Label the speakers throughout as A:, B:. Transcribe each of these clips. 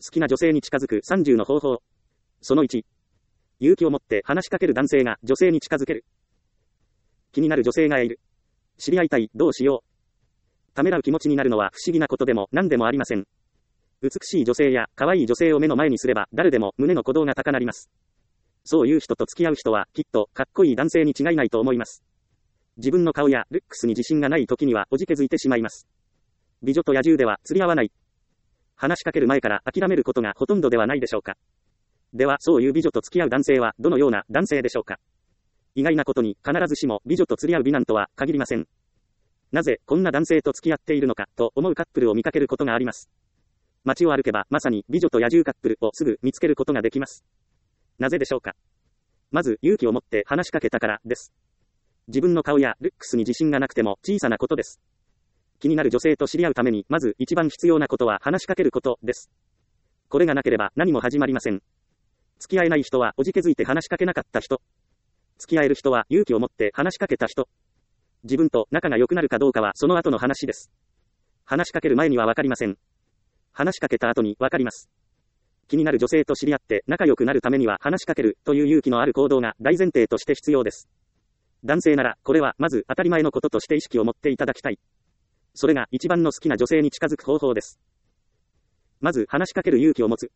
A: 好きな女性に近づく30の方法。その1。勇気を持って話しかける男性が女性に近づける。気になる女性がいる。知り合いたい、どうしよう。ためらう気持ちになるのは不思議なことでも何でもありません。美しい女性や可愛い女性を目の前にすれば誰でも胸の鼓動が高鳴ります。そういう人と付き合う人はきっとかっこいい男性に違いないと思います。自分の顔やルックスに自信がない時にはおじけづいてしまいます。美女と野獣では釣り合わない。話しかける前から諦めることがほとんどではないでしょうか。ではそういう美女と付き合う男性はどのような男性でしょうか。意外なことに必ずしも美女と釣り合う美男とは限りません。なぜこんな男性と付き合っているのかと思うカップルを見かけることがあります。街を歩けばまさに美女と野獣カップルをすぐ見つけることができます。なぜでしょうか。まず勇気を持って話しかけたからです。自分の顔やルックスに自信がなくても小さなことです。気になる女性と知り合うためにまず一番必要なことは話しかけることです。これがなければ何も始まりません。付き合えない人はおじけづいて話しかけなかった人。付き合える人は勇気を持って話しかけた人。自分と仲が良くなるかどうかはその後の話です。話しかける前にはわかりません。話しかけた後にわかります。気になる女性と知り合って仲良くなるためには話しかけるという勇気のある行動が大前提として必要です。男性ならこれはまず当たり前のこととして意識を持っていただきたい。それが一番の好きな女性に近づく方法です。まず話しかける勇気を持つ。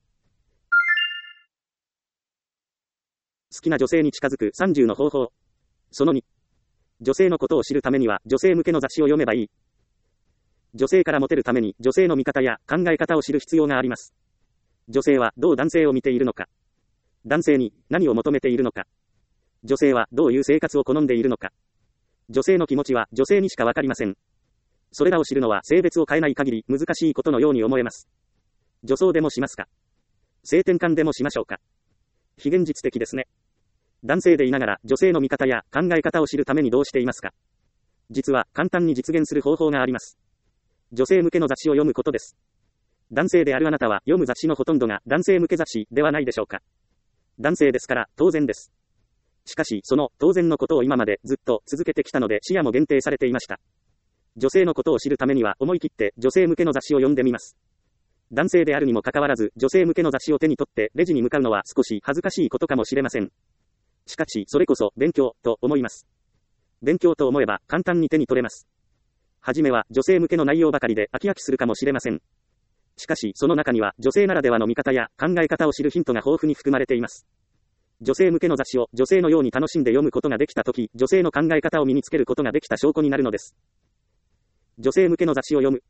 A: 好きな女性に近づく30の方法。その2。女性のことを知るためには女性向けの雑誌を読めばいい。女性からモテるために女性の見方や考え方を知る必要があります。女性はどう男性を見ているのか。男性に何を求めているのか。女性はどういう生活を好んでいるのか。女性の気持ちは女性にしかわかりません。それらを知るのは性別を変えない限り難しいことのように思えます。女装でもしますか。性転換でもしましょうか。非現実的ですね。男性でいながら女性の見方や考え方を知るためにどうしていますか。実は簡単に実現する方法があります。女性向けの雑誌を読むことです。男性であるあなたは読む雑誌のほとんどが男性向け雑誌ではないでしょうか。男性ですから当然です。しかしその当然のことを今までずっと続けてきたので視野も限定されていました。女性のことを知るためには思い切って女性向けの雑誌を読んでみます。男性であるにもかかわらず女性向けの雑誌を手に取ってレジに向かうのは少し恥ずかしいことかもしれません。しかしそれこそ勉強と思います。勉強と思えば簡単に手に取れます。はじめは女性向けの内容ばかりで飽き飽きするかもしれません。しかしその中には女性ならではの見方や考え方を知るヒントが豊富に含まれています。女性向けの雑誌を女性のように楽しんで読むことができたとき、女性の考え方を身につけることができた証拠になるのです。女性向けの雑誌を読む。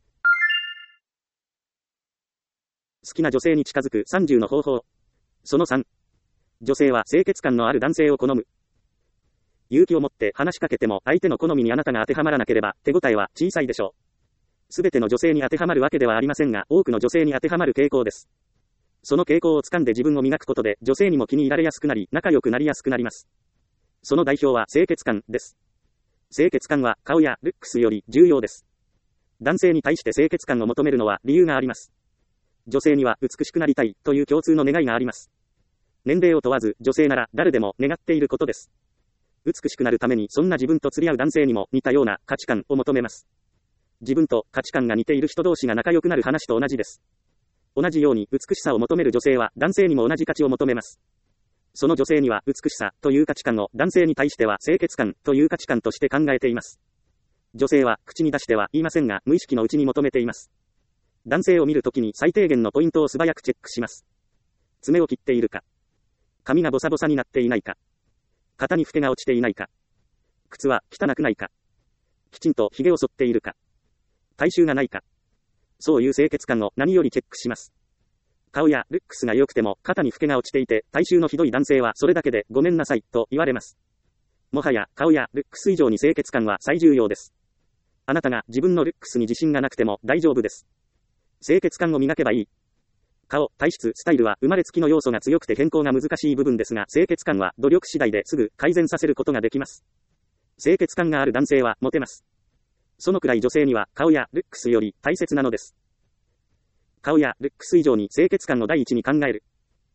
A: 好きな女性に近づく30の方法。その3。女性は清潔感のある男性を好む。勇気を持って話しかけても相手の好みにあなたが当てはまらなければ手応えは小さいでしょう。すべての女性に当てはまるわけではありませんが、多くの女性に当てはまる傾向です。その傾向をつかんで自分を磨くことで女性にも気に入られやすくなり、仲良くなりやすくなります。その代表は清潔感です。清潔感は顔やルックスより重要です。男性に対して清潔感を求めるのは理由があります。女性には美しくなりたいという共通の願いがあります。年齢を問わず女性なら誰でも願っていることです。美しくなるためにそんな自分と釣り合う男性にも似たような価値観を求めます。自分と価値観が似ている人同士が仲良くなる話と同じです。同じように美しさを求める女性は男性にも同じ価値を求めます。その女性には美しさという価値観を男性に対しては清潔感という価値観として考えています。女性は口に出しては言いませんが無意識のうちに求めています。男性を見るときに最低限のポイントを素早くチェックします。爪を切っているか。髪がボサボサになっていないか。肩にフケが落ちていないか。靴は汚くないか。きちんと髭を剃っているか。体臭がないか。そういう清潔感を何よりチェックします。顔やルックスが良くても肩にフケが落ちていて体臭のひどい男性はそれだけでごめんなさいと言われます。もはや顔やルックス以上に清潔感は最重要です。あなたが自分のルックスに自信がなくても大丈夫です。清潔感を磨けばいい。顔、体質、スタイルは生まれつきの要素が強くて変更が難しい部分ですが、清潔感は努力次第ですぐ改善させることができます。清潔感がある男性はモテます。そのくらい女性には顔やルックスより大切なのです。顔やルックス以上に清潔感を第一に考える。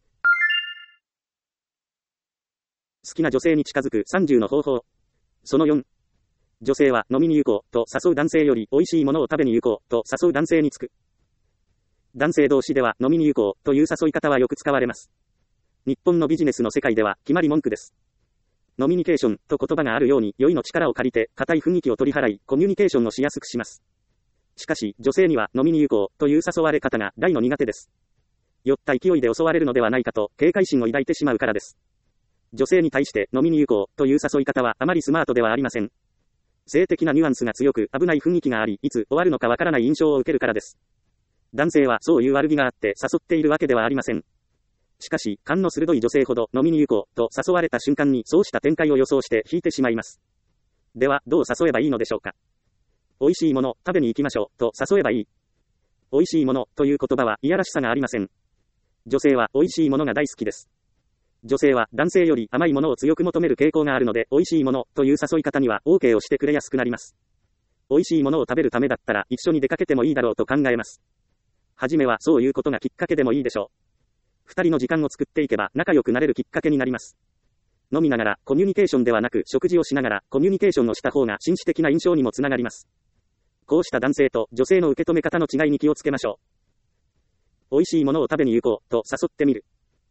A: 好きな女性に近づく30の方法。その4。女性は飲みに行こうと誘う男性より美味しいものを食べに行こうと誘う男性につく。 男性同士では飲みに行こうという誘い方はよく使われます。日本のビジネスの世界では決まり文句です。ノミニケーションと言葉があるように酔いの力を借りて固い雰囲気を取り払いコミュニケーションをしやすくします。しかし女性には飲みに行こうという誘われ方が大の苦手です。酔った勢いで襲われるのではないかと警戒心を抱いてしまうからです。女性に対して飲みに行こうという誘い方はあまりスマートではありません。性的なニュアンスが強く危ない雰囲気がありいつ終わるのかわからない印象を受けるからです。男性はそういう悪気があって誘っているわけではありません。しかし、勘の鋭い女性ほど飲みに行こうと誘われた瞬間にそうした展開を予想して引いてしまいます。では、どう誘えばいいのでしょうか。美味しいもの、食べに行きましょうと誘えばいい。美味しいものという言葉はいやらしさがありません。女性は美味しいものが大好きです。女性は男性より甘いものを強く求める傾向があるので、美味しいものという誘い方には OK をしてくれやすくなります。美味しいものを食べるためだったら一緒に出かけてもいいだろうと考えます。はじめはそういうことがきっかけでもいいでしょう。二人の時間を作っていけば仲良くなれるきっかけになります。飲みながらコミュニケーションではなく食事をしながらコミュニケーションをした方が紳士的な印象にもつながります。こうした男性と女性の受け止め方の違いに気をつけましょう。美味しいものを食べに行こうと誘ってみる。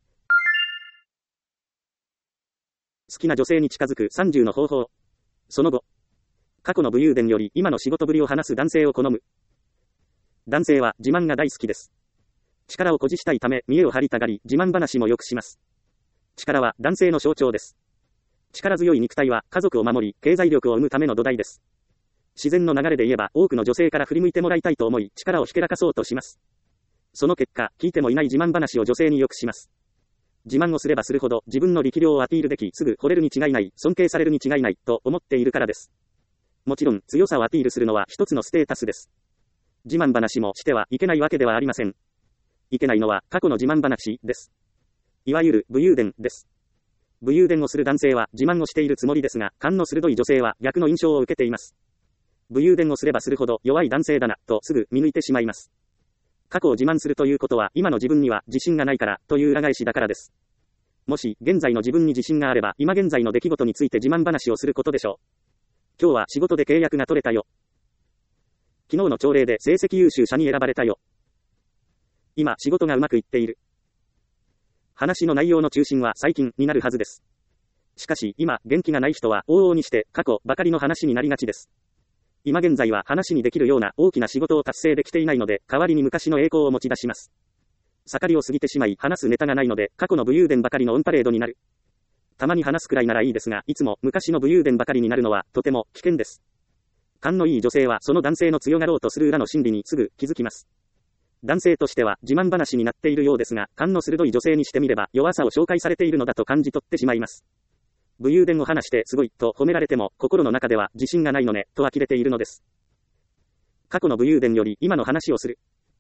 A: 好きな女性に近づく30の方法。その後、過去の武勇伝より今の仕事ぶりを話す男性を好む。男性は自慢が大好きです。力を誇示したいため見栄を張りたがり自慢話もよくします。力は男性の象徴です。力強い肉体は家族を守り経済力を生むための土台です。自然の流れで言えば多くの女性から振り向いてもらいたいと思い力をひけらかそうとします。その結果、聞いてもいない自慢話を女性によくします。自慢をすればするほど自分の力量をアピールできすぐ惚れるに違いない、尊敬されるに違いないと思っているからです。もちろん強さをアピールするのは一つのステータスです。自慢話もしてはいけないわけではありません。いけないのは過去の自慢話です。いわゆる武勇伝です。武勇伝をする男性は自慢をしているつもりですが、勘の鋭い女性は逆の印象を受けています。武勇伝をすればするほど弱い男性だなとすぐ見抜いてしまいます。過去を自慢するということは今の自分には自信がないからという裏返しだからです。もし現在の自分に自信があれば今現在の出来事について自慢話をすることでしょう。今日は仕事で契約が取れたよ。昨日の朝礼で成績優秀者に選ばれたよ。今仕事がうまくいっている。話の内容の中心は最近になるはずです。しかし今元気がない人は往々にして過去ばかりの話になりがちです。今現在は話にできるような大きな仕事を達成できていないので代わりに昔の栄光を持ち出します。盛りを過ぎてしまい話すネタがないので過去の武勇伝ばかりのオンパレードになる。たまに話すくらいならいいですが、いつも昔の武勇伝ばかりになるのはとても危険です。勘のいい女性はその男性の強がろうとする裏の心理にすぐ気づきます。男性としては自慢話になっているようですが、勘の鋭い女性にしてみれば弱さを紹介されているのだと感じ取ってしまいます。武勇伝を話してすごいと褒められても心の中では自信がないのねと呆れているのです。過去の武勇伝より今の話をする。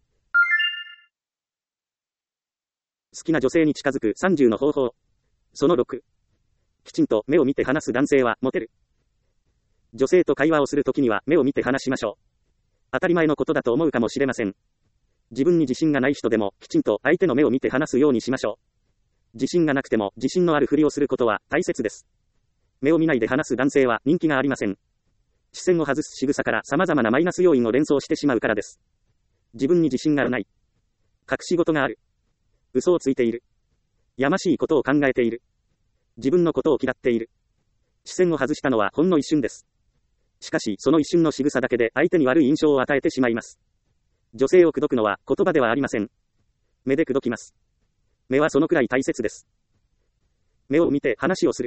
A: 好きな女性に近づく30の方法。その6。きちんと目を見て話す男性はモテる。女性と会話をするときには目を見て話しましょう。当たり前のことだと思うかもしれません。自分に自信がない人でもきちんと相手の目を見て話すようにしましょう。自信がなくても自信のあるふりをすることは大切です。目を見ないで話す男性は人気がありません。視線を外す仕草から様々なマイナス要因を連想してしまうからです。自分に自信がない。隠し事がある。嘘をついている。やましいことを考えている。自分のことを嫌っている。視線を外したのはほんの一瞬です。しかしその一瞬の仕草だけで相手に悪い印象を与えてしまいます。女性を口説くのは言葉ではありません。目で口説きます。目はそのくらい大切です。目を見て話をする。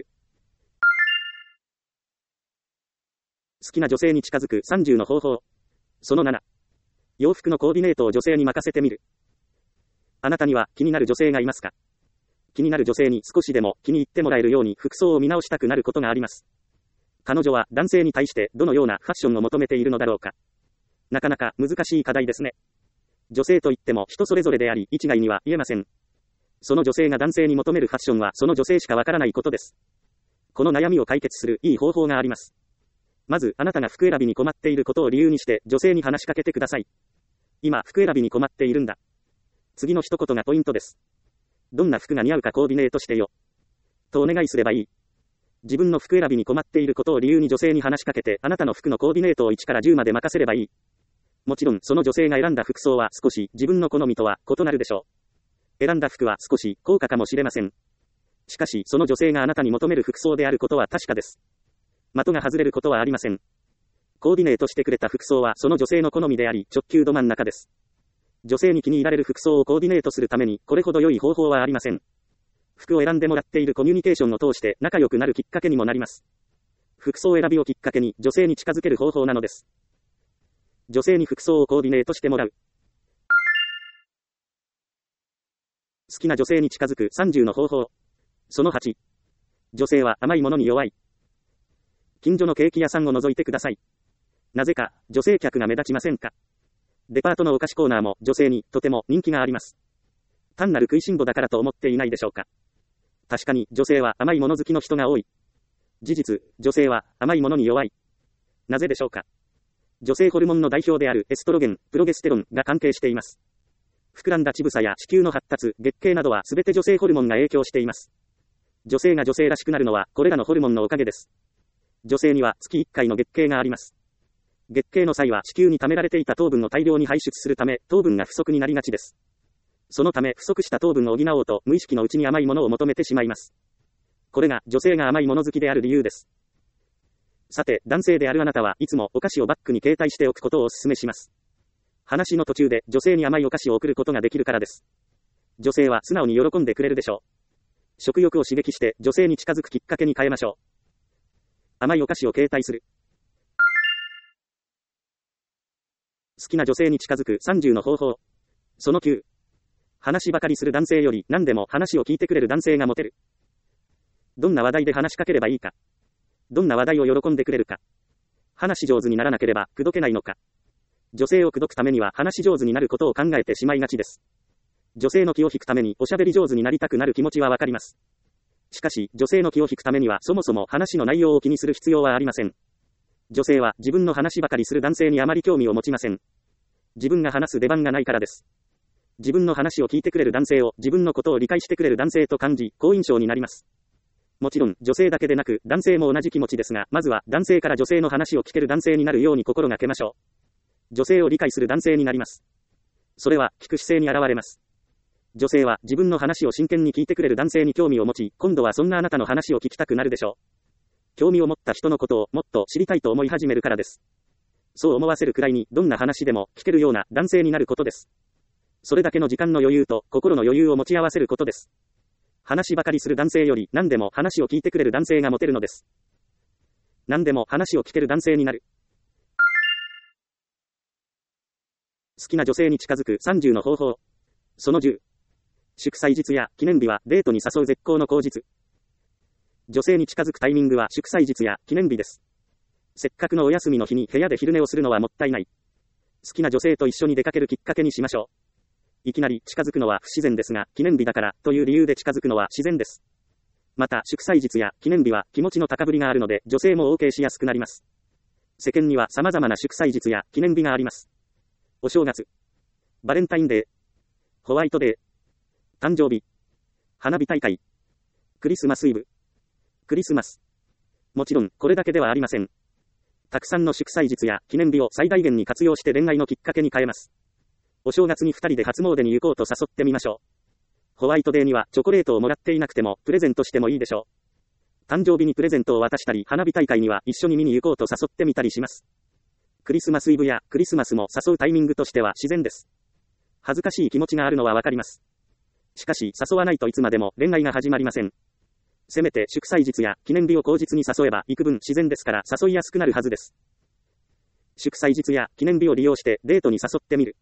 A: 好きな女性に近づく30の方法。その7。洋服のコーディネートを女性に任せてみる。あなたには気になる女性がいますか？気になる女性に少しでも気に入ってもらえるように服装を見直したくなることがあります。彼女は男性に対してどのようなファッションを求めているのだろうか。なかなか難しい課題ですね。女性といっても人それぞれであり、一概には言えません。その女性が男性に求めるファッションはその女性しかわからないことです。この悩みを解決するいい方法があります。まず、あなたが服選びに困っていることを理由にして女性に話しかけてください。今、服選びに困っているんだ。次の一言がポイントです。どんな服が似合うかコーディネートしてよ。とお願いすればいい。自分の服選びに困っていることを理由に女性に話しかけて、あなたの服のコーディネートを1から10まで任せればいい。 もちろんその女性が選んだ服装は少し自分の好みとは異なるでしょう。選んだ服は少し高価かもしれません。しかしその女性があなたに求める服装であることは確かです。的が外れることはありません。コーディネートしてくれた服装はその女性の好みであり直球ど真ん中です。女性に気に入られる服装をコーディネートするためにこれほど良い方法はありません。服を選んでもらっているコミュニケーションを通して仲良くなるきっかけにもなります。服装選びをきっかけに女性に近づける方法なのです。女性に服装をコーディネートしてもらう。好きな女性に近づく30の方法。その8。女性は甘いものに弱い。近所のケーキ屋さんを覗いてください。なぜか女性客が目立ちませんか？デパートのお菓子コーナーも女性にとても人気があります。単なる食いしん坊だからと思っていないでしょうか？確かに女性は甘いもの好きの人が多い。事実、女性は甘いものに弱い。なぜでしょうか？女性ホルモンの代表であるエストロゲン、プロゲステロンが関係しています。膨らんだ乳房や子宮の発達、月経などはすべて女性ホルモンが影響しています。女性が女性らしくなるのはこれらのホルモンのおかげです。女性には月1回の月経があります。月経の際は子宮に溜められていた糖分を大量に排出するため糖分が不足になりがちです。そのため不足した糖分を補おうと無意識のうちに甘いものを求めてしまいます。これが女性が甘いもの好きである理由です。さて、男性であるあなたはいつもお菓子をバッグに携帯しておくことをお勧めします。話の途中で女性に甘いお菓子を送ることができるからです。女性は素直に喜んでくれるでしょう。食欲を刺激して女性に近づくきっかけに変えましょう。甘いお菓子を携帯する。好きな女性に近づく30の方法。その9。話ばかりする男性より何でも話を聞いてくれる男性がモテる。どんな話題で話しかければいいか。どんな話題を喜んでくれるか。話上手にならなければ口説けないのか。女性を口説くためには話上手になることを考えてしまいがちです。女性の気を引くためにおしゃべり上手になりたくなる気持ちはわかります。しかし、女性の気を引くためにはそもそも話の内容を気にする必要はありません。女性は自分の話ばかりする男性にあまり興味を持ちません。自分が話す出番がないからです。自分の話を聞いてくれる男性を自分のことを理解してくれる男性と感じ、好印象になります。もちろん、女性だけでなく男性も同じ気持ちですが、まずは男性から女性の話を聞ける男性になるように心がけましょう。女性を理解する男性になります。それは聞く姿勢に現れます。女性は自分の話を真剣に聞いてくれる男性に興味を持ち、今度はそんなあなたの話を聞きたくなるでしょう。興味を持った人のことをもっと知りたいと思い始めるからです。そう思わせるくらいにどんな話でも聞けるような男性になることです。それだけの時間の余裕と心の余裕を持ち合わせることです。話ばかりする男性より何でも話を聞いてくれる男性がモテるのです。何でも話を聞ける男性になる。好きな女性に近づく30の方法。その10。祝祭日や記念日はデートに誘う絶好の口実。女性に近づくタイミングは祝祭日や記念日です。せっかくのお休みの日に部屋で昼寝をするのはもったいない。好きな女性と一緒に出かけるきっかけにしましょう。いきなり近づくのは不自然ですが、記念日だからという理由で近づくのは自然です。また、祝祭日や記念日は気持ちの高ぶりがあるので、女性も OK しやすくなります。世間には様々な祝祭日や記念日があります。お正月、バレンタインデー、ホワイトデー、誕生日、花火大会、クリスマスイブ、クリスマス。もちろん、これだけではありません。たくさんの祝祭日や記念日を最大限に活用して恋愛のきっかけに変えます。お正月に2人で初詣に行こうと誘ってみましょう。ホワイトデーにはチョコレートをもらっていなくてもプレゼントしてもいいでしょう。誕生日にプレゼントを渡したり、花火大会には一緒に見に行こうと誘ってみたりします。クリスマスイブやクリスマスも誘うタイミングとしては自然です。恥ずかしい気持ちがあるのはわかります。しかし誘わないといつまでも恋愛が始まりません。せめて祝祭日や記念日を口実に誘えば幾分自然ですから誘いやすくなるはずです。祝祭日や記念日を利用してデートに誘ってみる。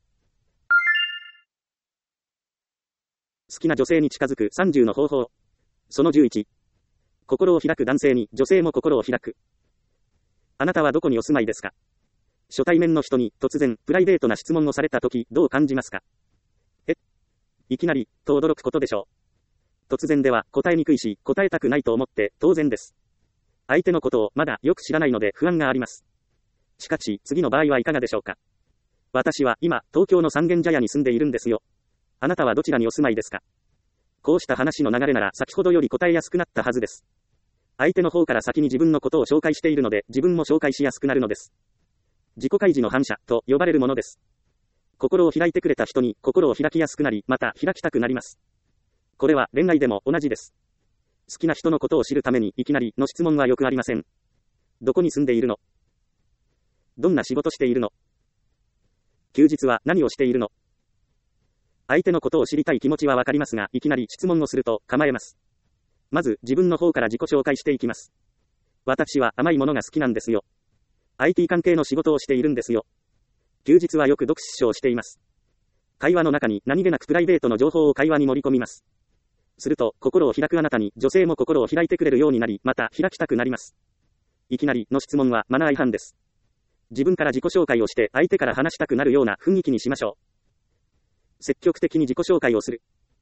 A: 好きな女性に近づく30の方法。その11。心を開く男性に女性も心を開く。あなたはどこにお住まいですか？初対面の人に突然プライベートな質問をされたときどう感じますか？いきなりと驚くことでしょう。突然では答えにくいし答えたくないと思って当然です。相手のことをまだよく知らないので不安があります。しかし次の場合はいかがでしょうか？私は今東京の三軒茶屋に住んでいるんですよ。あなたはどちらにお住まいですか？こうした話の流れなら先ほどより答えやすくなったはずです。相手の方から先に自分のことを紹介しているので自分も紹介しやすくなるのです。 自己開示の反射と呼ばれるものです。心を開いてくれた人に心を開きやすくなり、また開きたくなります。これは恋愛でも同じです。好きな人のことを知るためにいきなりの質問はよくありません。どこに住んでいるの？どんな仕事しているの？休日は何をしているの？相手のことを知りたい気持ちはわかりますが、いきなり質問をすると構えます。まず自分の方から自己紹介していきます。私は甘いものが好きなんですよ。IT 関係の仕事をしているんですよ。休日はよく読書をしています。会話の中に何気なくプライベートの情報を会話に盛り込みます。すると、心を開くあなたに女性も心を開いてくれるようになり、また開きたくなります。いきなりの質問はマナー違反です。自分から自己紹介をして相手から話したくなるような雰囲気にしましょう。積極的に自己紹介をする。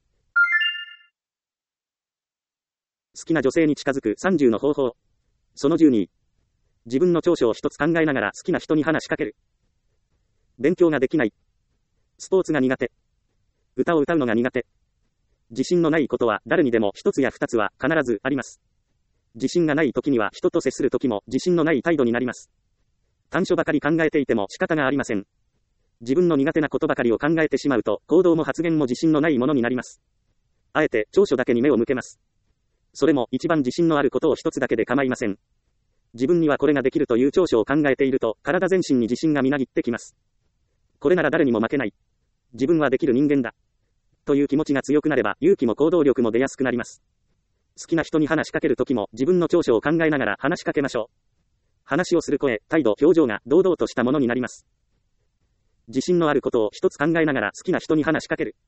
A: 好きな女性に近づく30の方法。その12。自分の長所を一つ考えながら好きな人に話しかける。勉強ができない。スポーツが苦手。歌を歌うのが苦手。自信のないことは誰にでも一つや二つは必ずあります。自信がない時には人と接する時も自信のない態度になります。短所ばかり考えていても仕方がありません。自分の苦手なことばかりを考えてしまうと行動も発言も自信のないものになります。あえて長所だけに目を向けます。それも一番自信のあることを一つだけで構いません。自分にはこれができるという長所を考えていると体全身に自信がみなぎってきます。これなら誰にも負けない。自分はできる人間だ。という気持ちが強くなれば勇気も行動力も出やすくなります。好きな人に話しかけるときも自分の長所を考えながら話しかけましょう。話をする声、態度、表情が堂々としたものになります。自信のあることを一つ考えながら好きな人に話しかける。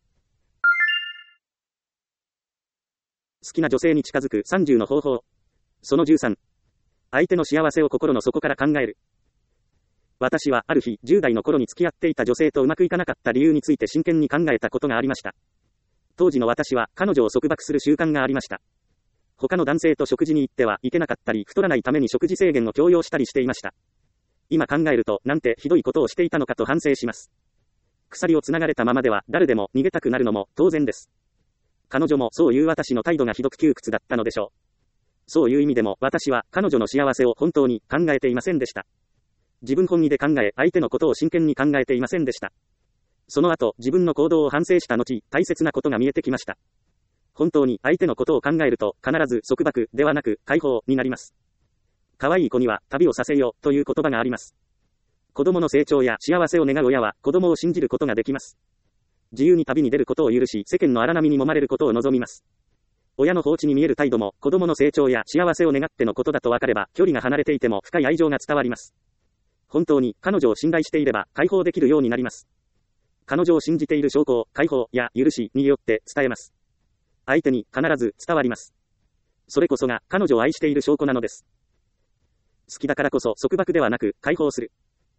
A: 好きな女性に近づく30の方法。その13。相手の幸せを心の底から考える。私はある日、10代の頃に付き合っていた女性とうまくいかなかった理由について真剣に考えたことがありました。当時の私は彼女を束縛する習慣がありました。他の男性と食事に行ってはいけなかったり、太らないために食事制限を強要したりしていました。今考えると、なんてひどいことをしていたのかと反省します。鎖をつながれたままでは誰でも逃げたくなるのも当然です。彼女もそういう私の態度がひどく窮屈だったのでしょう。そういう意味でも私は彼女の幸せを本当に考えていませんでした。自分本位で考え、相手のことを真剣に考えていませんでした。その後、自分の行動を反省した後、大切なことが見えてきました。本当に相手のことを考えると、必ず束縛ではなく解放になります。可愛い子には旅をさせようという言葉があります。子供の成長や幸せを願う親は子供を信じることができます。自由に旅に出ることを許し、世間の荒波に揉まれることを望みます。親の放置に見える態度も子供の成長や幸せを願ってのことだと分かれば、距離が離れていても深い愛情が伝わります。本当に彼女を信頼していれば解放できるようになります。彼女を信じている証拠を解放や許しによって伝えます。相手に必ず伝わります。それこそが彼女を愛している証拠なのです。好きだからこそ束縛ではなく解放する。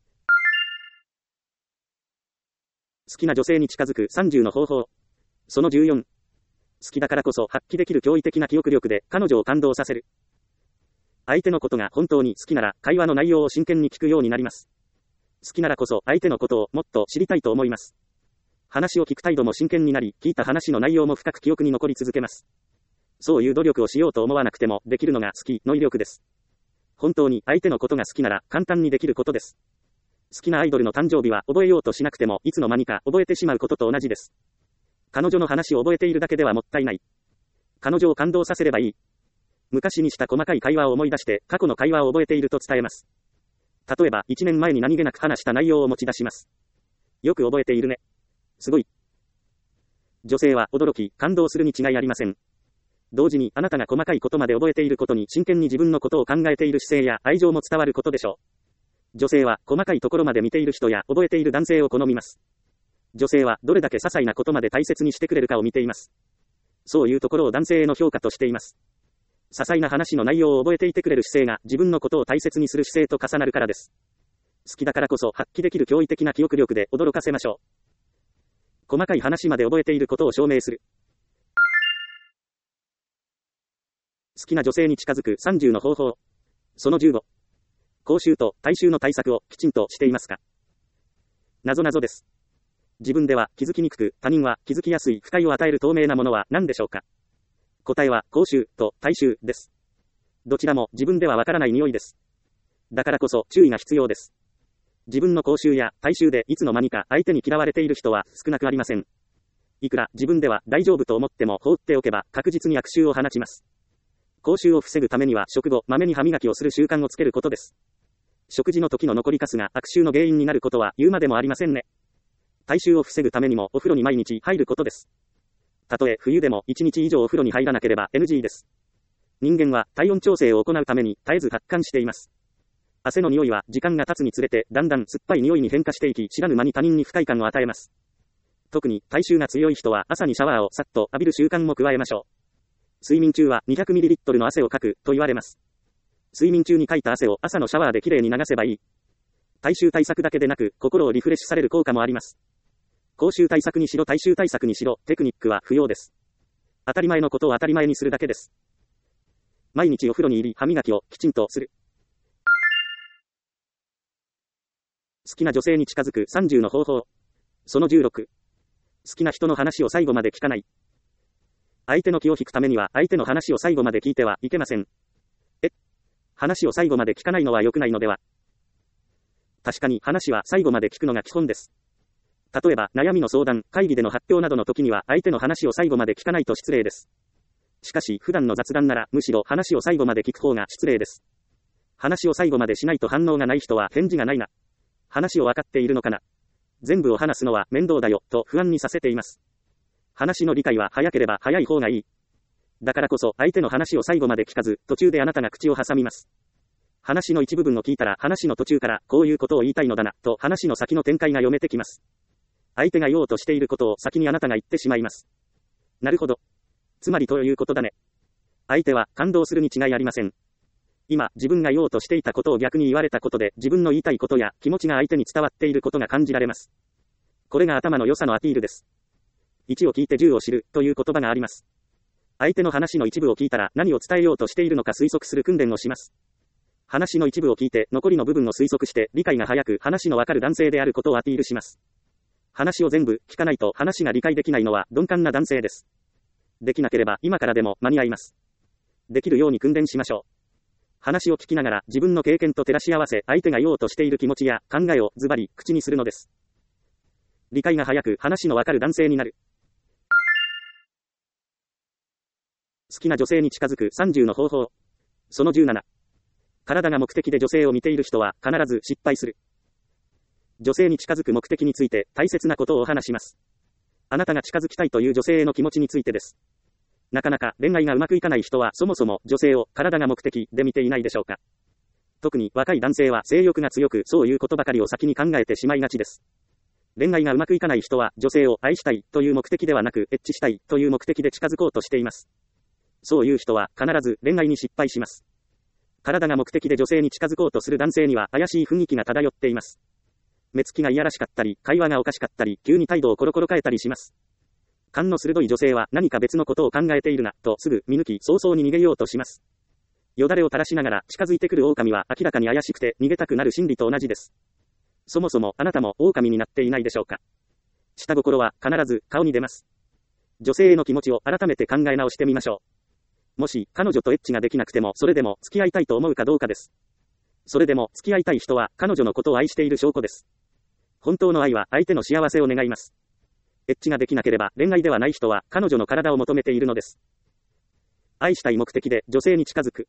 A: 好きな女性に近づく30の方法。その14。好きだからこそ発揮できる驚異的な記憶力で彼女を感動させる。相手のことが本当に好きなら会話の内容を真剣に聞くようになります。好きならこそ相手のことをもっと知りたいと思います。話を聞く態度も真剣になり、聞いた話の内容も深く記憶に残り続けます。そういう努力をしようと思わなくてもできるのが好きの威力です。本当に相手のことが好きなら簡単にできることです。好きなアイドルの誕生日は覚えようとしなくてもいつの間にか覚えてしまうことと同じです。彼女の話を覚えているだけではもったいない。彼女を感動させればいい。昔にした細かい会話を思い出して過去の会話を覚えていると伝えます。例えば1年前に何気なく話した内容を持ち出します。よく覚えているね。すごい。女性は驚き、感動するに違いありません。同時にあなたが細かいことまで覚えていることに真剣に自分のことを考えている姿勢や愛情も伝わることでしょう。女性は細かいところまで見ている人や覚えている男性を好みます。女性はどれだけ些細なことまで大切にしてくれるかを見ています。そういうところを男性への評価としています。些細な話の内容を覚えていてくれる姿勢が自分のことを大切にする姿勢と重なるからです。好きだからこそ発揮できる驚異的な記憶力で驚かせましょう。細かい話まで覚えていることを証明する。好きな女性に近づく30の方法。その15。口臭と体臭の対策をきちんとしていますか？謎です。自分では気づきにくく、他人は気づきやすい不快を与える透明なものは何でしょうか？答えは口臭と体臭です。どちらも自分ではわからない匂いです。だからこそ注意が必要です。 自分の口臭や体臭でいつの間にか相手に嫌われている人は少なくありません。いくら自分では大丈夫と思っても放っておけば確実に悪臭を放ちます。口臭を防ぐためには食後、まめに歯磨きをする習慣をつけることです。食事の時の残りカスが悪臭の原因になることは言うまでもありませんね。体臭を防ぐためにもお風呂に毎日入ることです。たとえ冬でも1日以上お風呂に入らなければ NG です。人間は体温調整を行うために絶えず発汗しています。汗の匂いは時間が経つにつれてだんだん酸っぱい匂いに変化していき、知らぬ間に他人に不快感を与えます。特に体臭が強い人は朝にシャワーをさっと浴びる習慣も加えましょう。睡眠中は 200ml の汗をかくと言われます。睡眠中にかいた汗を朝のシャワーできれいに流せばいい。体臭対策だけでなく心をリフレッシュされる効果もあります。口臭対策にしろ体臭対策にしろテクニックは不要です。当たり前のことを当たり前にするだけです。毎日お風呂に入り歯磨きをきちんとする。好きな女性に近づく30の方法。その16。好きな人の話を最後まで聞かない。相手の気を引くためには相手の話を最後まで聞いてはいけません。話を最後まで聞かないのは良くないのでは。確かに話は最後まで聞くのが基本です。例えば悩みの相談、会議での発表などの時には相手の話を最後まで聞かないと失礼です。しかし普段の雑談ならむしろ話を最後まで聞く方が失礼です。話を最後までしないと反応がない人は返事がないな。話を分かっているのかな。全部を話すのは面倒だよと不安にさせています。話の理解は早ければ早い方がいい。だからこそ相手の話を最後まで聞かず途中であなたが口を挟みます。話の一部分を聞いたら話の途中からこういうことを言いたいのだなと話の先の展開が読めてきます。相手が言おうとしていることを先にあなたが言ってしまいます。なるほど。つまりということだね。相手は感動するに違いありません。今、自分が言おうとしていたことを逆に言われたことで、自分の言いたいことや気持ちが相手に伝わっていることが感じられます。これが頭の良さのアピールです。1を聞いて10を知るという言葉があります。相手の話の一部を聞いたら何を伝えようとしているのか推測する訓練をします。話の一部を聞いて残りの部分を推測して理解が早く話のわかる男性であることをアピールします。話を全部聞かないと話が理解できないのは鈍感な男性です。できなければ今からでも間に合います。できるように訓練しましょう。話を聞きながら自分の経験と照らし合わせ相手が言おうとしている気持ちや考えをズバリ口にするのです。理解が早く話のわかる男性になる。好きな女性に近づく30の方法。その17。体が目的で女性を見ている人は必ず失敗する。女性に近づく目的について大切なことをお話します。あなたが近づきたいという女性への気持ちについてです。なかなか恋愛がうまくいかない人はそもそも女性を体が目的で見ていないでしょうか。特に若い男性は性欲が強くそういうことばかりを先に考えてしまいがちです。恋愛がうまくいかない人は女性を愛したいという目的ではなくエッチしたいという目的で近づこうとしています。そういう人は必ず恋愛に失敗します。体が目的で女性に近づこうとする男性には怪しい雰囲気が漂っています。目つきがいやらしかったり、会話がおかしかったり、急に態度をコロコロ変えたりします。勘の鋭い女性は何か別のことを考えているな、とすぐ見抜き早々に逃げようとします。よだれを垂らしながら近づいてくる狼は明らかに怪しくて逃げたくなる心理と同じです。そもそもあなたも狼になっていないでしょうか。下心は必ず顔に出ます。女性への気持ちを改めて考え直してみましょう。もし彼女とエッチができなくてもそれでも付き合いたいと思うかどうかです。それでも付き合いたい人は彼女のことを愛している証拠です。本当の愛は相手の幸せを願います。エッチができなければ恋愛ではない人は彼女の体を求めているのです。愛したい目的で女性に近づく。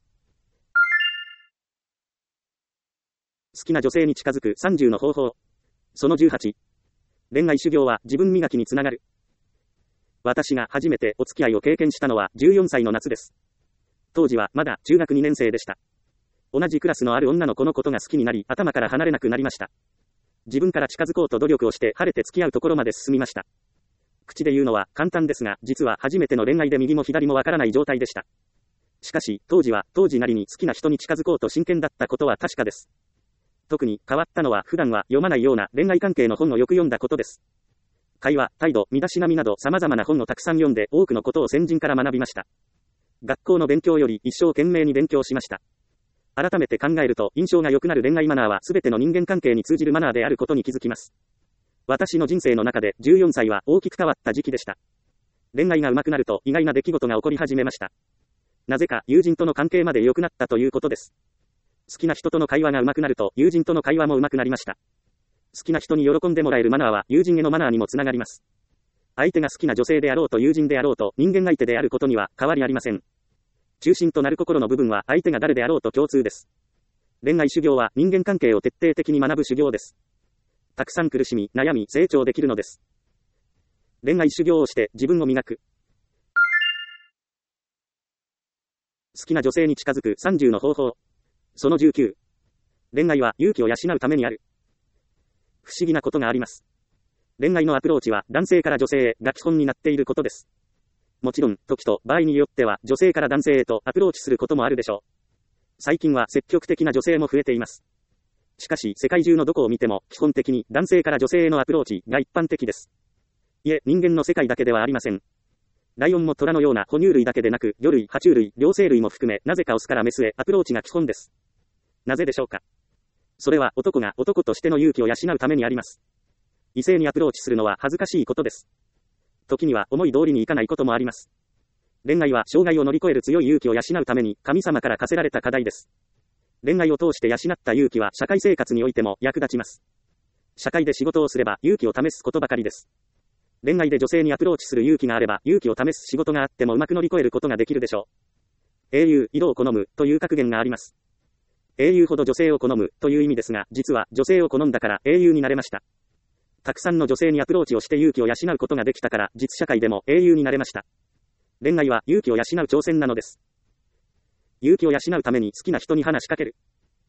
A: 好きな女性に近づく30の方法。その18。恋愛修行は自分磨きにつながる。私が初めてお付き合いを経験したのは14歳の夏です。当時はまだ中学2年生でした。同じクラスのある女の子のことが好きになり頭から離れなくなりました。自分から近づこうと努力をして晴れて付き合うところまで進みました。口で言うのは簡単ですが、実は初めての恋愛で右も左もわからない状態でした。しかし、当時は当時なりに好きな人に近づこうと真剣だったことは確かです。特に変わったのは普段は読まないような恋愛関係の本をよく読んだことです。会話、態度、身だしなみなど様々な本をたくさん読んで多くのことを先人から学びました。学校の勉強より一生懸命に勉強しました。改めて考えると印象が良くなる恋愛マナーは全ての人間関係に通じるマナーであることに気づきます。私の人生の中で14歳は大きく変わった時期でした。恋愛が上手くなると意外な出来事が起こり始めました。なぜか友人との関係まで良くなったということです。好きな人との会話が上手くなると友人との会話も上手くなりました。 好きな人に喜んでもらえるマナーは友人へのマナーにもつながります。相手が好きな女性であろうと友人であろうと人間相手であることには変わりありません。中心となる心の部分は相手が誰であろうと共通です。恋愛修行は人間関係を徹底的に学ぶ修行です。たくさん苦しみ、悩み、成長できるのです。恋愛修行をして自分を磨く。好きな女性に近づく30の方法。その19。恋愛は勇気を養うためにある。不思議なことがあります。恋愛のアプローチは男性から女性へが基本になっていることです。もちろん、時と場合によっては女性から男性へとアプローチすることもあるでしょう。最近は積極的な女性も増えています。しかし、世界中のどこを見ても、基本的に男性から女性へのアプローチが一般的です。いえ、人間の世界だけではありません。ライオンも虎のような哺乳類だけでなく、魚類、爬虫類、両生類も含め、なぜかオスからメスへアプローチが基本です。なぜでしょうか。それは男が男としての勇気を養うためにあります。異性にアプローチするのは恥ずかしいことです。時には思い通りにいかないこともあります。恋愛は障害を乗り越える強い勇気を養うために神様から課せられた課題です。恋愛を通して養った勇気は社会生活においても役立ちます。社会で仕事をすれば勇気を試すことばかりです。恋愛で女性にアプローチする勇気があれば勇気を試す仕事があってもうまく乗り越えることができるでしょう。英雄、色を好むという格言があります。英雄ほど女性を好むという意味ですが、実は女性を好んだから英雄になれました。たくさんの女性にアプローチをして勇気を養うことができたから実社会でも英雄になれました。恋愛は勇気を養う挑戦なのです。勇気を養うために好きな人に話しかける。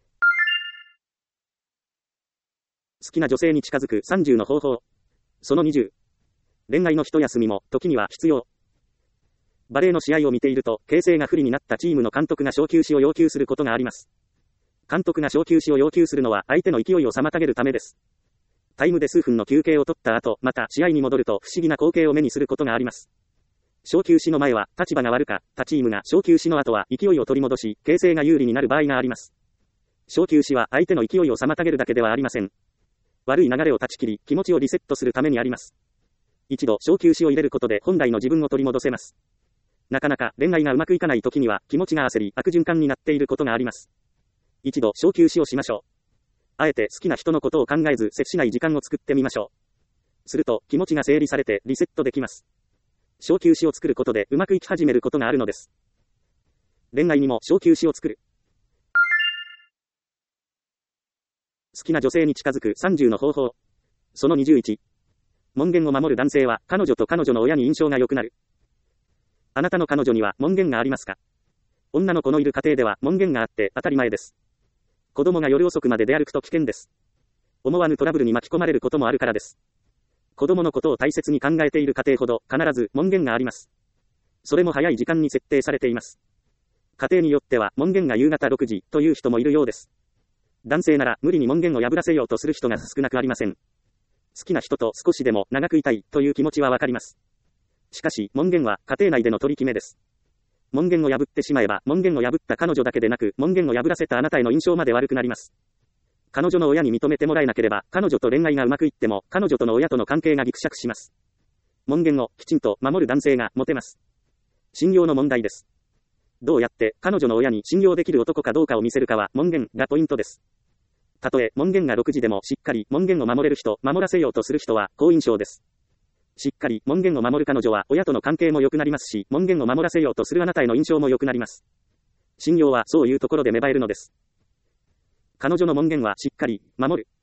A: 好きな女性に近づく30の方法。その20。恋愛の一休みも時には必要。バレーの試合を見ていると、形勢が不利になったチームの監督が小休止を要求することがあります。監督が小休止を要求するのは相手の勢いを妨げるためです。タイムで数分の休憩を取った後、また試合に戻ると不思議な光景を目にすることがあります。小休止の前は立場が悪かったチームが小休止の後は勢いを取り戻し、形勢が有利になる場合があります。小休止は相手の勢いを妨げるだけではありません。悪い流れを断ち切り、気持ちをリセットするためにあります。一度小休止を入れることで本来の自分を取り戻せます。なかなか恋愛がうまくいかない時には気持ちが焦り悪循環になっていることがあります。一度小休止をしましょう。あえて好きな人のことを考えず接しない時間を作ってみましょう。すると気持ちが整理されてリセットできます。小休止を作ることでうまくいき始めることがあるのです。恋愛にも小休止を作る。好きな女性に近づく30の方法。その21。門限を守る男性は彼女と彼女の親に印象が良くなる。あなたの彼女には門限がありますか？女の子のいる家庭では門限があって当たり前です。子供が夜遅くまで出歩くと危険です。思わぬトラブルに巻き込まれることもあるからです。子供のことを大切に考えている家庭ほど必ず門限があります。それも早い時間に設定されています。家庭によっては門限が夕方6時という人もいるようです。男性なら無理に門限を破らせようとする人が少なくありません。好きな人と少しでも長くいたいという気持ちはわかります。しかし門限は家庭内での取り決めです。門限を破ってしまえば門限を破った彼女だけでなく門限を破らせたあなたへの印象まで悪くなります。彼女の親に認めてもらえなければ彼女と恋愛がうまくいっても彼女との親との関係がギクシャクします。門限をきちんと守る男性がモテます。信用の問題です。どうやって彼女の親に信用できる男かどうかを見せるかは門限がポイントです。たとえ門限が6時でもしっかり門限を守れる人、守らせようとする人は好印象です。しっかり門限を守る彼女は親との関係も良くなりますし、門限を守らせようとするあなたへの印象も良くなります。信用はそういうところで芽生えるのです。彼女の門限はしっかり守る。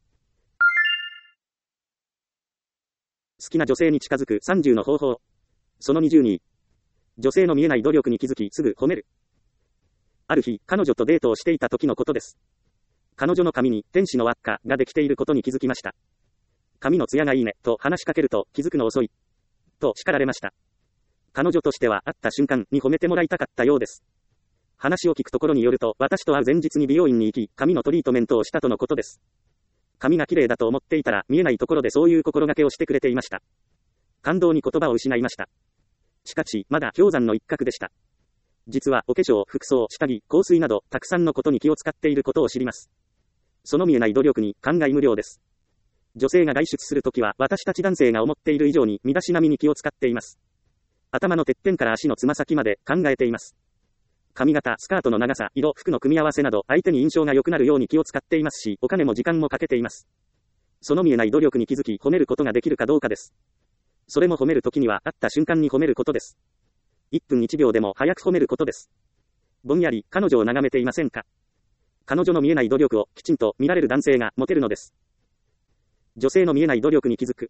A: 好きな女性に近づく30の方法。その22。女性の見えない努力に気づきすぐ褒める。ある日、彼女とデートをしていた時のことです。彼女の髪に天使の輪っかができていることに気づきました。髪のツヤがいいねと話しかけると気づくの遅いと叱られました。彼女としては会った瞬間に褒めてもらいたかったようです。話を聞くところによると私と会う前日に美容院に行き髪のトリートメントをしたとのことです。髪が綺麗だと思っていたら見えないところでそういう心がけをしてくれていました。感動に言葉を失いました。しかしまだ氷山の一角でした。実はお化粧、服装、下着、香水などたくさんのことに気を使っていることを知ります。その見えない努力に感慨無量です。女性が外出するときは私たち男性が思っている以上に身だしなみに気を使っています。頭のてっぺんから足のつま先まで考えています。髪型、スカートの長さ、色、服の組み合わせなど相手に印象が良くなるように気を使っていますし、お金も時間もかけています。 その見えない努力に気づき褒めることができるかどうかです。それも褒めるときには会った瞬間に褒めることです。1分1秒でも早く褒めることです。ぼんやり彼女を眺めていませんか？彼女の見えない努力をきちんと見られる男性がモテるのです。女性の見えない努力に気づく。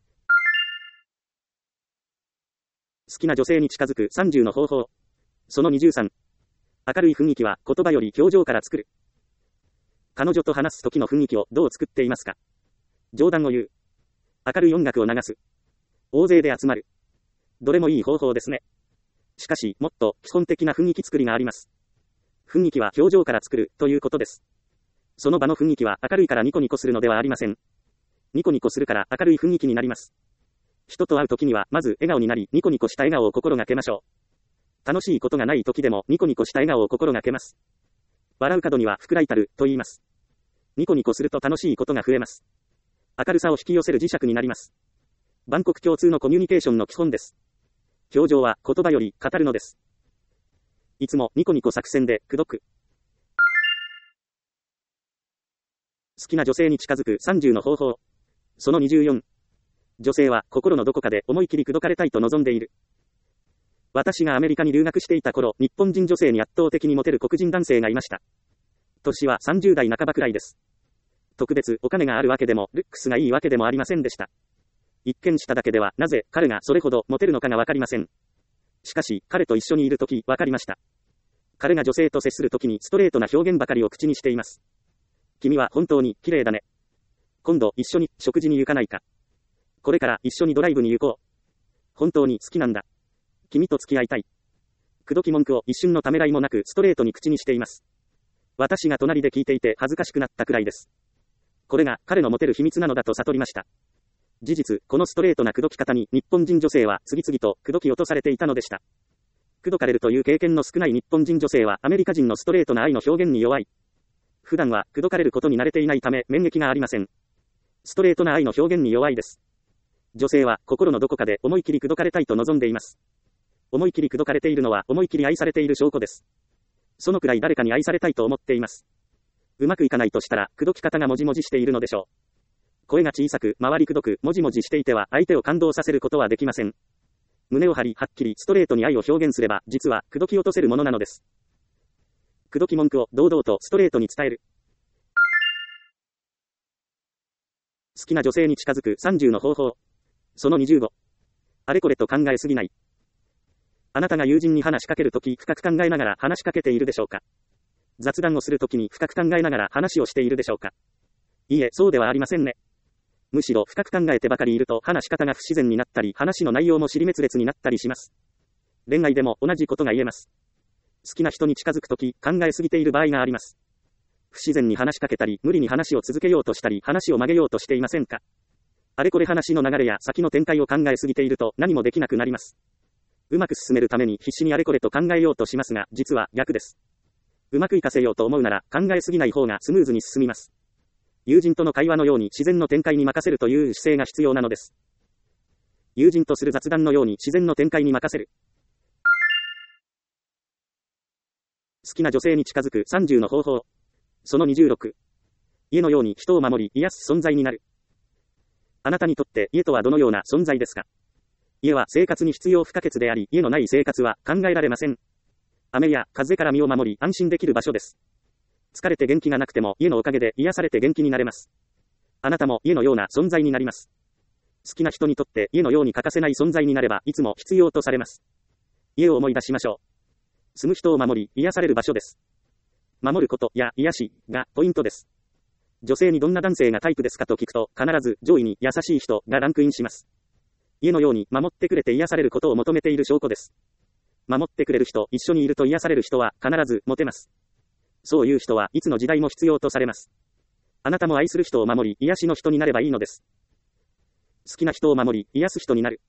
A: 好きな女性に近づく30の方法。その23。明るい雰囲気は言葉より表情から作る。彼女と話す時の雰囲気をどう作っていますか？冗談を言う。明るい音楽を流す。大勢で集まる。どれもいい方法ですね。しかし、もっと基本的な雰囲気作りがあります。雰囲気は表情から作るということです。その場の雰囲気は明るいからニコニコするのではありません。ニコニコするから明るい雰囲気になります。人と会うときにはまず笑顔になりニコニコした笑顔を心がけましょう。楽しいことがないときでもニコニコした笑顔を心がけます。笑う角には福来たると言います。ニコニコすると楽しいことが増えます。明るさを引き寄せる磁石になります。万国共通のコミュニケーションの基本です。表情は言葉より語るのです。いつもニコニコ作戦で口説く。好きな女性に近づく30の方法。その24。女性は心のどこかで思い切り口説かれたいと望んでいる。私がアメリカに留学していた頃、日本人女性に圧倒的にモテる黒人男性がいました。年は30代半ばくらいです。特別お金があるわけでも、ルックスがいいわけでもありませんでした。一見しただけでは、なぜ彼がそれほどモテるのかがわかりません。しかし、彼と一緒にいるとき、わかりました。彼が女性と接するときにストレートな表現ばかりを口にしています。君は本当に綺麗だね。今度一緒に食事に行かないか。これから一緒にドライブに行こう。本当に好きなんだ。君と付き合いたい。口説き文句を一瞬のためらいもなくストレートに口にしています。私が隣で聞いていて恥ずかしくなったくらいです。これが彼のモテる秘密なのだと悟りました。事実、このストレートな口説き方に日本人女性は次々と口説き落とされていたのでした。口説かれるという経験の少ない日本人女性はアメリカ人のストレートな愛の表現に弱い。普段は口説かれることに慣れていないため免疫がありません。ストレートな愛の表現に弱いです。女性は心のどこかで思い切り口説かれたいと望んでいます。思い切り口説かれているのは思い切り愛されている証拠です。そのくらい誰かに愛されたいと思っています。うまくいかないとしたら口説き方がもじもじしているのでしょう。声が小さく回りくどくもじもじしていては相手を感動させることはできません。胸を張りはっきりストレートに愛を表現すれば実は口説き落とせるものなのです。口説き文句を堂々とストレートに伝える。好きな女性に近づく30の方法。その25。あれこれと考えすぎない。あなたが友人に話しかけるとき深く考えながら話しかけているでしょうか？雑談をするときに深く考えながら話をしているでしょうか？いいえ、そうではありませんね。むしろ深く考えてばかりいると話し方が不自然になったり話の内容も尻滅裂になったりします。恋愛でも同じことが言えます。好きな人に近づくとき考えすぎている場合があります。不自然に話しかけたり無理に話を続けようとしたり話を曲げようとしていませんか？あれこれ話の流れや先の展開を考えすぎていると何もできなくなります。うまく進めるために必死にあれこれと考えようとしますが、実は逆です。うまくいかせようと思うなら考えすぎない方がスムーズに進みます。友人との会話のように自然の展開に任せるという姿勢が必要なのです。友人とする雑談のように自然の展開に任せる。好きな女性に近づく30の方法。その26。家のように人を守り癒す存在になる。あなたにとって家とはどのような存在ですか？家は生活に必要不可欠であり、家のない生活は考えられません。雨や風から身を守り安心できる場所です。疲れて元気がなくても家のおかげで癒されて元気になれます。あなたも家のような存在になります。好きな人にとって家のように欠かせない存在になればいつも必要とされます。家を思い出しましょう。住む人を守り癒される場所です。守ることや癒しがポイントです。女性にどんな男性がタイプですかと聞くと必ず上位に優しい人がランクインします。家のように守ってくれて癒されることを求めている証拠です。守ってくれる人、一緒にいると癒される人は必ずモテます。そういう人はいつの時代も必要とされます。あなたも愛する人を守り癒しの人になればいいのです。好きな人を守り癒す人になる。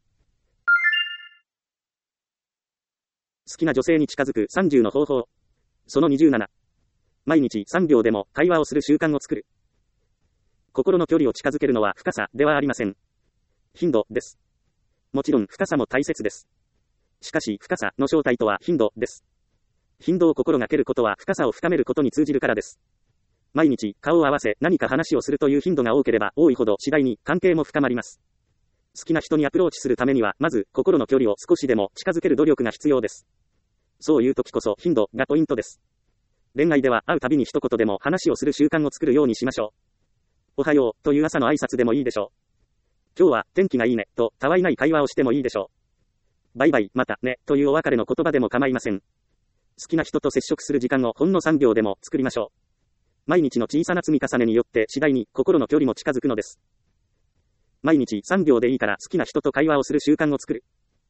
A: 好きな女性に近づく30の方法。その27。毎日3秒でも会話をする習慣を作る。心の距離を近づけるのは深さではありません。頻度です。もちろん深さも大切です。しかし深さの正体とは頻度です。頻度を心がけることは深さを深めることに通じるからです。 毎日顔を合わせ何か話をするという頻度が多ければ多いほど次第に関係も深まります。好きな人にアプローチするためにはまず心の距離を少しでも近づける努力が必要です。そういう時こそ頻度がポイントです。恋愛では会うたびに一言でも話をする習慣を作るようにしましょう。おはようという朝の挨拶でもいいでしょう。今日は天気がいいねとたわいない会話をしてもいいでしょう。バイバイまたねというお別れの言葉でも構いません。好きな人と接触する時間をほんの3秒でも作りましょう。毎日の小さな積み重ねによって次第に心の距離も近づくのです。毎日3秒でいいから好きな人と会話をする習慣を作る。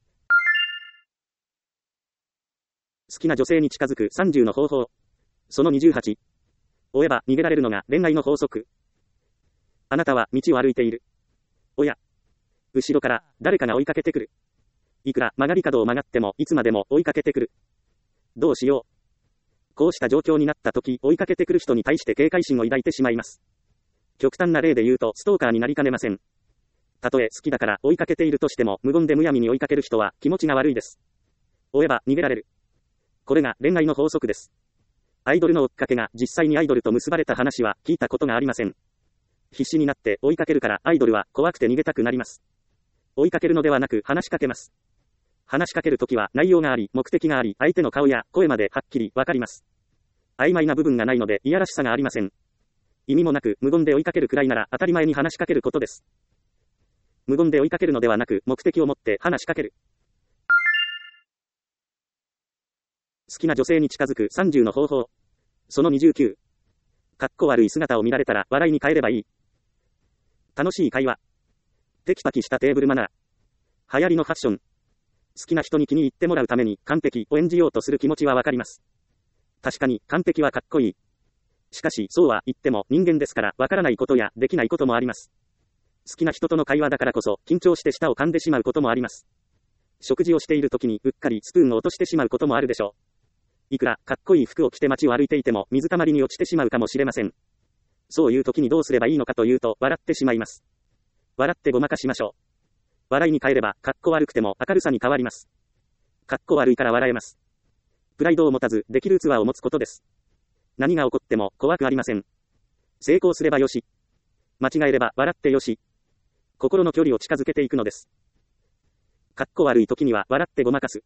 A: 好きな女性に近づく30の方法。その28。追えば逃げられるのが恋愛の法則。あなたは道を歩いている。おや。後ろから誰かが追いかけてくる。いくら曲がり角を曲がってもいつまでも追いかけてくる。どうしよう。こうした状況になった時、追いかけてくる人に対して警戒心を抱いてしまいます。極端な例で言うとストーカーになりかねません。たとえ好きだから追いかけているとしても無言でむやみに追いかける人は気持ちが悪いです。追えば逃げられる。これが恋愛の法則です。アイドルの追っかけが実際にアイドルと結ばれた話は聞いたことがありません。必死になって追いかけるからアイドルは怖くて逃げたくなります。追いかけるのではなく話しかけます。話しかけるときは内容があり、目的があり、相手の顔や声まではっきりわかります。曖昧な部分がないのでいやらしさがありません。意味もなく無言で追いかけるくらいなら当たり前に話しかけることです。無言で追いかけるのではなく目的を持って話しかける。好きな女性に近づく30の方法。その29。かっこ悪い姿を見られたら笑いに変えればいい。楽しい会話。テキパキしたテーブルマナー。流行りのファッション。好きな人に気に入ってもらうために完璧を演じようとする気持ちはわかります。確かに完璧はかっこいい。しかしそうは言っても人間ですからわからないことやできないこともあります。好きな人との会話だからこそ緊張して舌を噛んでしまうこともあります。食事をしている時にうっかりスプーンを落としてしまうこともあるでしょう。いくらかっこいい服を着て街を歩いていても水たまりに落ちてしまうかもしれません。そういう時にどうすればいいのかというと笑ってしまいます。笑ってごまかしましょう。笑いに変えればかっこ悪くても明るさに変わります。かっこ悪いから笑えます。プライドを持たずできる器を持つことです。何が起こっても怖くありません。成功すればよし。間違えれば笑ってよし。心の距離を近づけていくのです。かっこ悪い時には笑ってごまかす。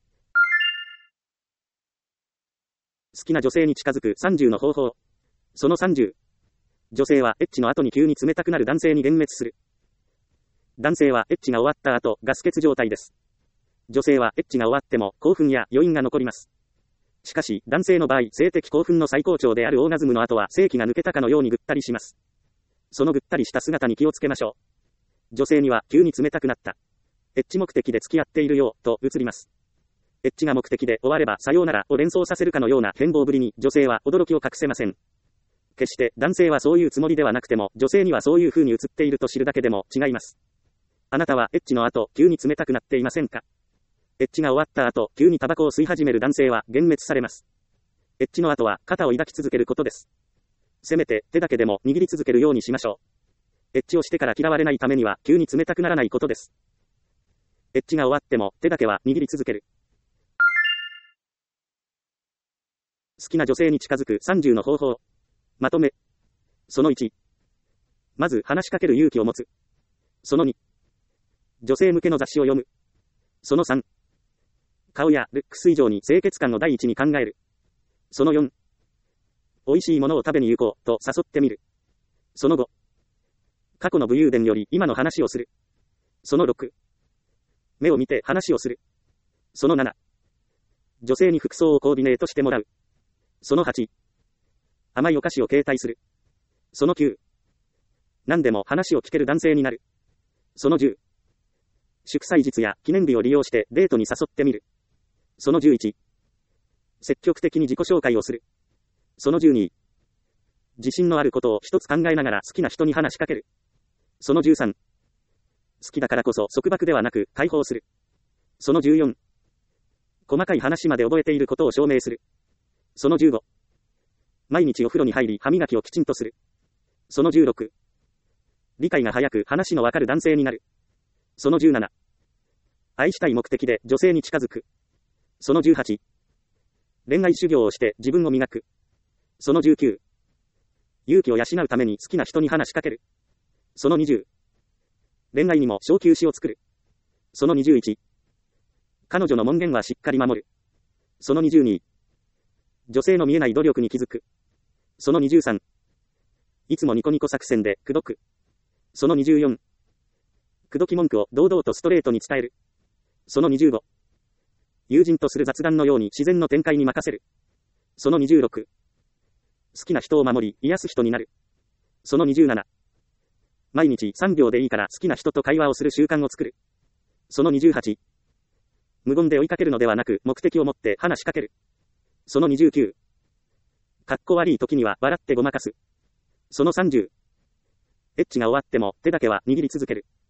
A: 好きな女性に近づく30の方法。その30。女性はエッチの後に急に冷たくなる男性に幻滅する。男性はエッチが終わった後、ガス欠状態です。女性はエッチが終わっても興奮や余韻が残ります。しかし、男性の場合、性的興奮の最高潮であるオーガズムの後は性器が抜けたかのようにぐったりします。そのぐったりした姿に気をつけましょう。女性には急に冷たくなった。エッチ目的で付き合っているよう、と映ります。エッチが目的で終わればさようならを連想させるかのような変貌ぶりに女性は驚きを隠せません。決して男性はそういうつもりではなくても女性にはそういう風に映っていると知るだけでも違います。あなたはエッチの後急に冷たくなっていませんか？エッチが終わった後急にタバコを吸い始める男性は幻滅されます。エッチの後は肩を抱き続けることです。せめて手だけでも握り続けるようにしましょう。エッチをしてから嫌われないためには急に冷たくならないことです。エッチが終わっても手だけは握り続ける。好きな女性に近づく30の方法。まとめ。その1。まず話しかける勇気を持つ。その2。女性向けの雑誌を読む。その3。顔やルックス以上に清潔感を第一に考える。その4。美味しいものを食べに行こうと誘ってみる。その5。過去の武勇伝より今の話をする。その6。目を見て話をする。その7。女性に服装をコーディネートしてもらう。その8。甘いお菓子を携帯する。その9。何でも話を聞ける男性になる。その10。祝祭日や記念日を利用してデートに誘ってみる。その11。積極的に自己紹介をする。その12。自信のあることを一つ考えながら好きな人に話しかける。その13。好きだからこそ束縛ではなく解放する。その14。細かい話まで覚えていることを証明する。その15。毎日お風呂に入り歯磨きをきちんとする。その16。理解が早く話のわかる男性になる。その17。愛したい目的で女性に近づく。その18。恋愛修行をして自分を磨く。その19。 勇気を養うために好きな人に話しかける。その20。恋愛にも小休止を作る。その21。彼女の門限はしっかり守る。その22。女性の見えない努力に気づく。その23。いつもニコニコ作戦で口説く。その24。口説き文句を堂々とストレートに伝える。その25。友人とする雑談のように自然の展開に任せる。その26。好きな人を守り、癒す人になる。その27。毎日3秒でいいから好きな人と会話をする習慣を作る。その28。無言で追いかけるのではなく目的を持って話しかける。その29。かっこ悪い時には笑ってごまかす。その30。エッチが終わっても手だけは握り続ける。